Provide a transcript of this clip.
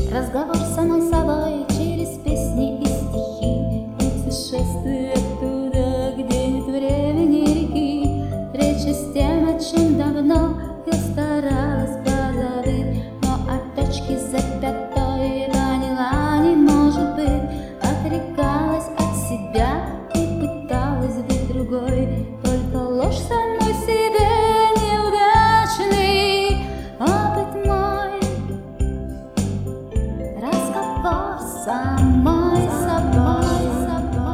Разговор с самой собой через песни и стихи, путешествие туда, где нет времени реки, встреча с тем, о чем давно я старалась позабыть, но от точки Z5